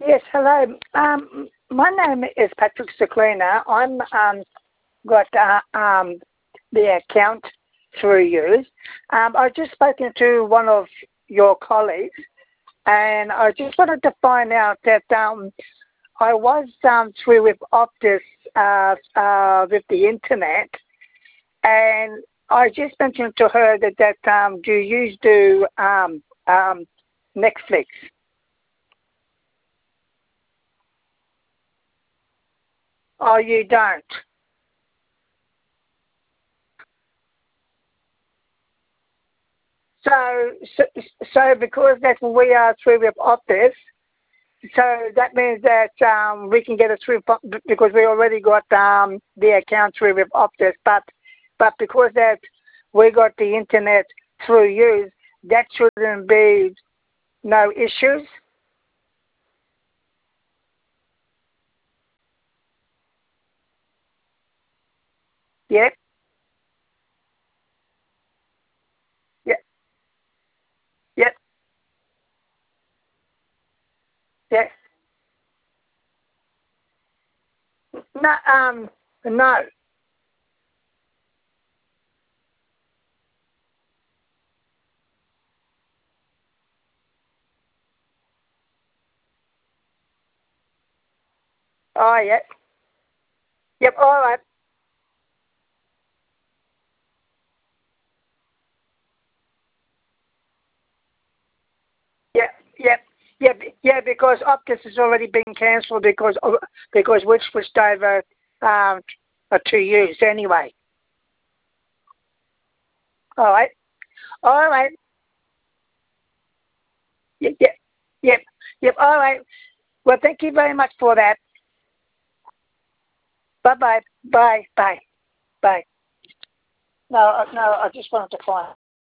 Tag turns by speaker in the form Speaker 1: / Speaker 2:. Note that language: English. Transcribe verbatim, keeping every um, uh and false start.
Speaker 1: Yes, hello. Um, my name is Patrick Seclina. I'm um, got uh, um, the account through you. Um, I've just spoken to one of your colleagues, and I just wanted to find out that um, I was um, through with Optus uh, uh, with the internet, and I just mentioned to her that that um, do you do um, um, Netflix? Oh, you don't. So, so, so because that we are through with Optus, so that means that um, we can get it through because we already got um, the account through with Optus, but but because that we got the internet through you, that shouldn't be no issues. Yep, yep, yep, yep. No, um, no. Oh, yep, yep. All right. Yeah, yeah, yeah, be- yeah. Because Optus has already been cancelled because of- because we switched over um, uh, to use anyway. All right, all right. Yep, yep, yep, yep. All right. Well, thank you very much for that. Bye, bye, bye, bye, bye. No, uh, no. I just wanted to find.